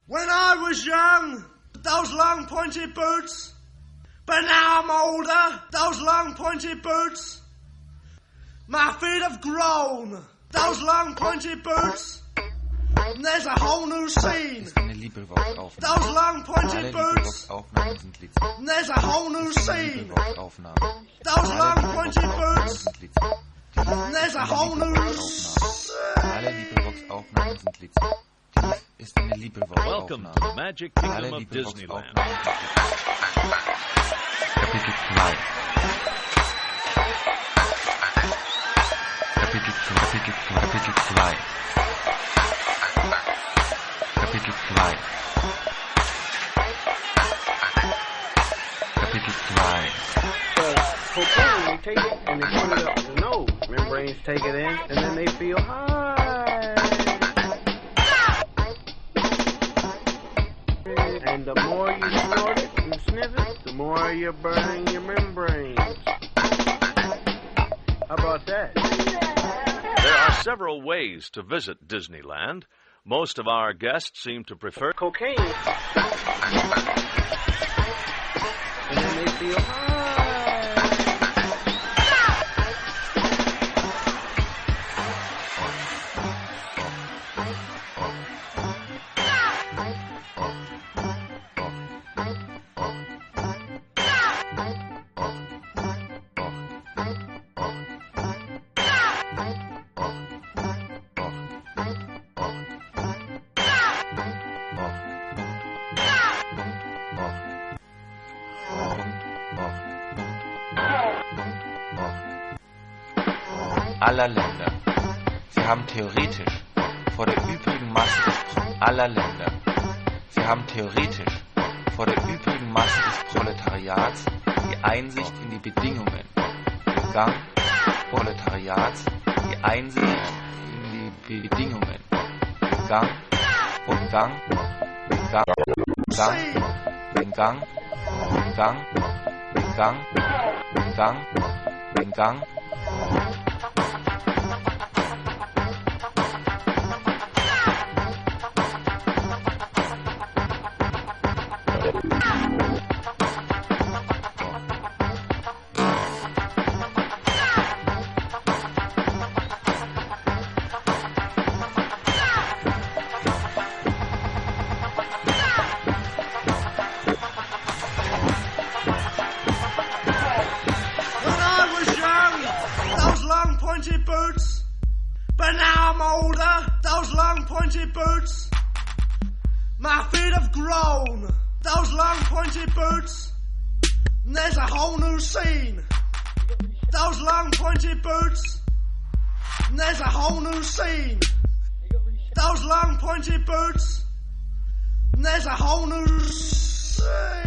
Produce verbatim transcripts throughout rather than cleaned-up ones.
When I was young, those long pointy boots. But now I'm older, those long pointy boots. My feet have grown, those long pointy boots. And there's a whole new scene. Those long pointy boots. And there's a whole new scene. Those long pointy boots. And there's a whole new Welcome to the Magic Kingdom of Disneyland. Kapitel zwei. Kapitel zwei. Kapitel zwei. Kapitel zwei. Kapitel zwei. Cocaine, they take it and they put it up the nose. Membranes take it in and then they feel high. And the more you snort it and sniff it, the more you're burning your membranes. How about that? There are several ways to visit Disneyland. Most of our guests seem to prefer cocaine. And then they feel high. aller Länder. Sie haben theoretisch vor der übrigen Masse des Pro aller Länder. Sie haben theoretisch vor der übrigen Masse des Proletariats die Einsicht in die Bedingungen, den Gang Proletariats, die Einsicht in die Bedingungen, den Gang und Gang, den Gang, Gang, den Gang, den Gang, den Gang, den Gang, den Gang. Boots, but now I'm older, those long pointy boots. My feet have grown, those long pointy boots. And there's a whole new scene, those long pointy boots. And there's a whole new scene, those long pointy boots. And there's a whole new scene.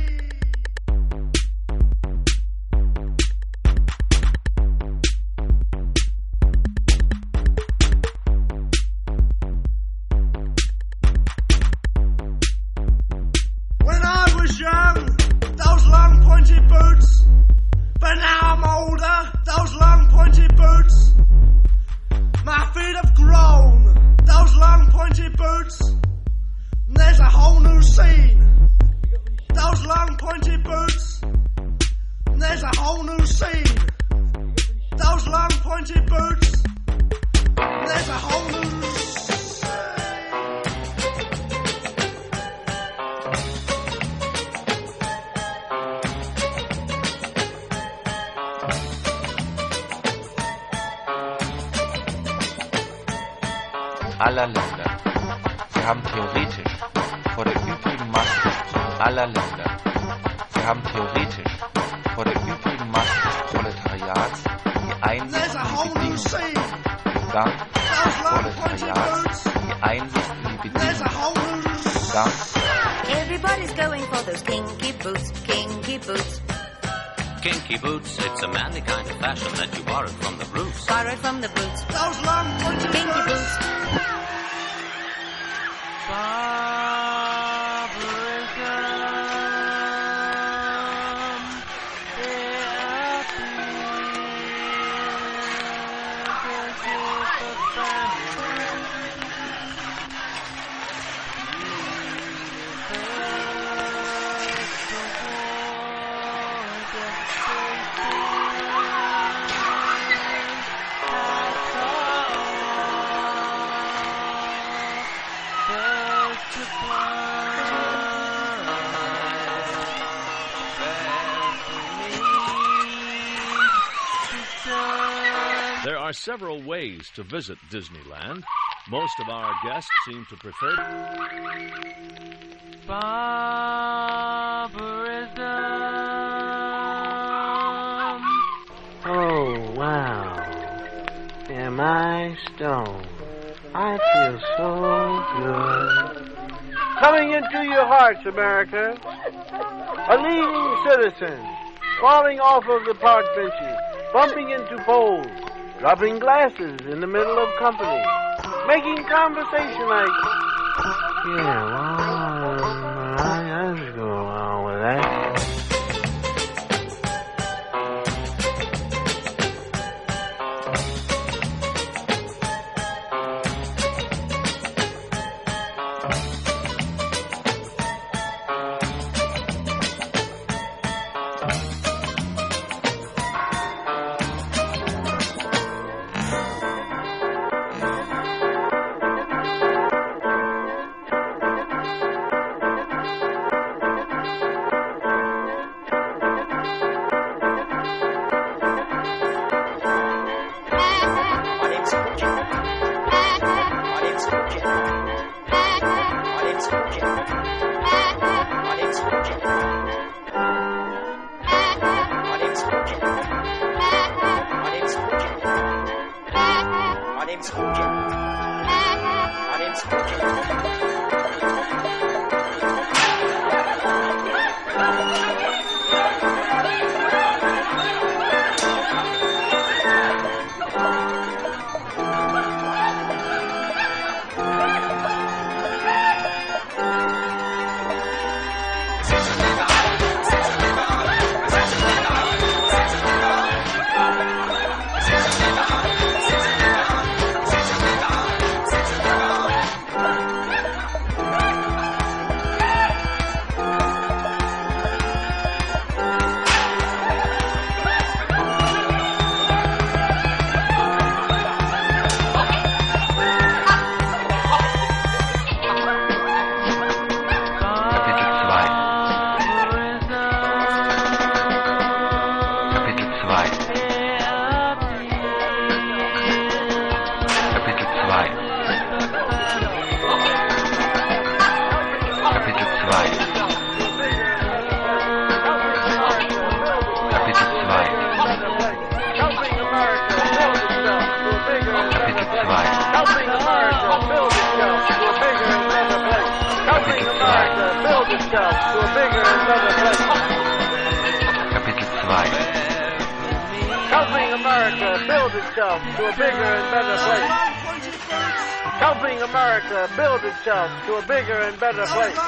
Young, those long pointy boots, but now I'm older, those long pointy boots. My feet have grown, those long pointy boots. And there's a whole new scene, those long pointy boots. And there's a whole new scene, those long pointy boots. And there's a whole new scene. aller Länder. Sie haben theoretisch vor der übrigen Masse des Pro aller Länder. Sie haben theoretisch vor der übrigen Masse des Proletariats die Einsicht in die Bedingungen, den Gang des Proletariats, die Einsicht in die Bedingungen, den Gang. Everybody's going for those kinky boots, kinky boots. Kinky boots, it's a manly kind of fashion that you borrowed from the roots. Borrowed from the boots. Those long pointy kinky boots. to fly. There are several ways to visit Disneyland. Most of our guests seem to prefer barbarism. Oh, wow. Am I stoned? I feel so good. Coming into your hearts, America. A leading citizen. Falling off of the park benches. Bumping into poles. Dropping glasses in the middle of company. Making conversation like... Yeah, well, I just go along with that. Helping America build itself to a bigger and better place.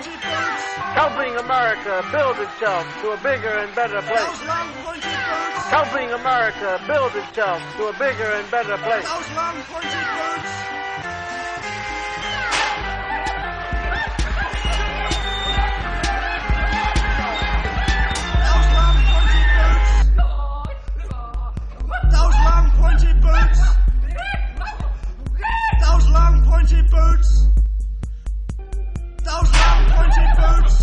Helping America build itself to a bigger and better place. Helping America build itself to a bigger and better place. Those long pointy boots. Those long pointy boots. Those long pointy boots.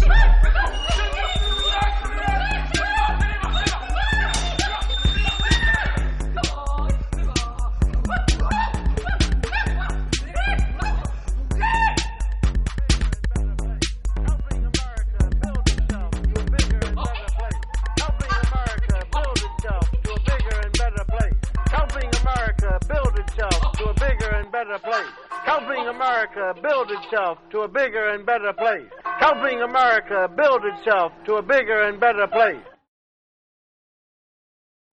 Helping America build itself to a bigger and better place. Helping America build itself to a bigger and better place. Helping America build itself to a bigger and better place.